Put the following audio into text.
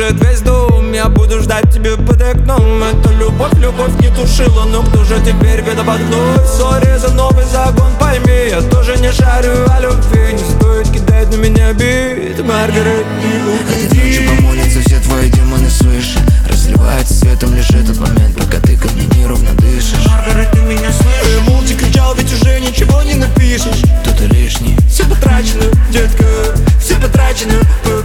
кружит весь дом. Я буду ждать тебя под окном. Это любовь, любовь не тушила, но кто же теперь виноват вновь? Сори за новый загон, пойми, я тоже не шарю о любви. Не стоит кидать на меня бит, Маргарет, не Этой ночью помолятся все твои демоны свыше. Разливается светом лишь этот момент, пока ты ко мне неровно дышишь. Маргарет, ты меня слышишь? Молча кричал, ведь уже ничего не напишешь. Кто-то лишний. Все потрачено, детка, все потрачено.